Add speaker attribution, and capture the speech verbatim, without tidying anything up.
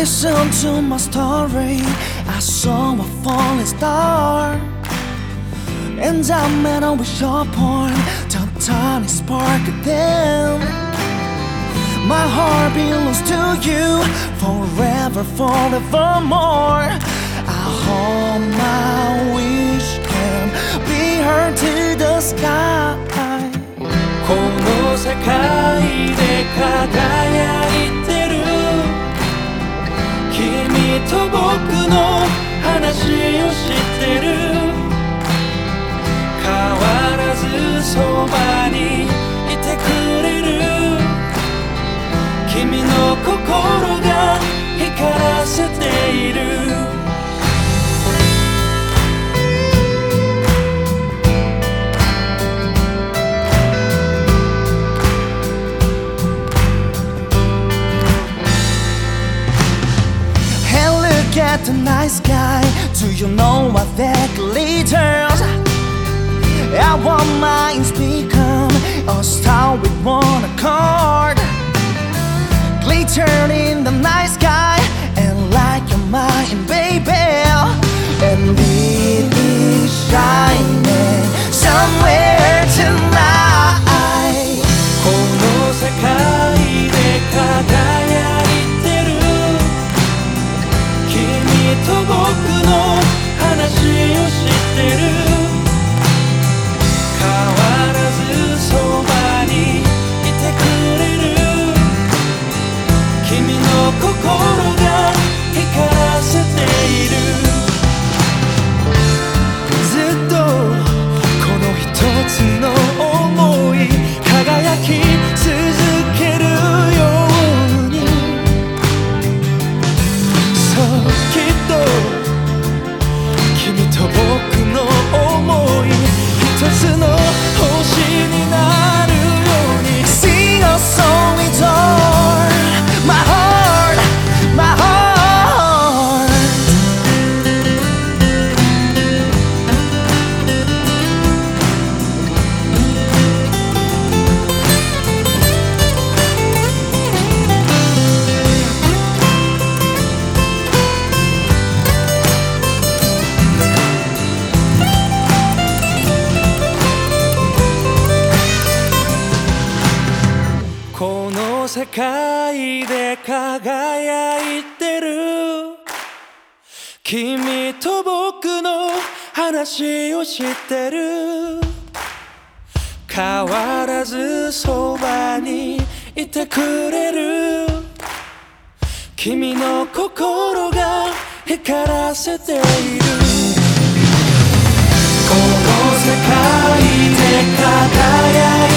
Speaker 1: Listen to my story. I saw a falling star, and I met up with your point, the tiny spark within. My heart belongs to you, forever, forevermore. I hope my wish can be heard to the sky.
Speaker 2: この世界で輝いてる君と僕の話をしてる変わらずそばにいてくれる君の心が光らせている
Speaker 1: At the night sky, do you know what that glitters? Our minds become a star with one accord. Glitter in the night sky, and like your mind, baby. And it is shining somewhere tonight.
Speaker 2: この世界で輝いてる君と僕の話をしてる変わらずそばにいてくれる君の心が光らせている
Speaker 1: ずっとこの一つの想い輝き続けるようにそうきっと君と僕の想い一つの星になるように Sing a song with all my heart, my heart
Speaker 2: この世界で輝いてる君と僕の話をしてる変わらずそばにいてくれる君の心が光らせているこの世界で輝いてる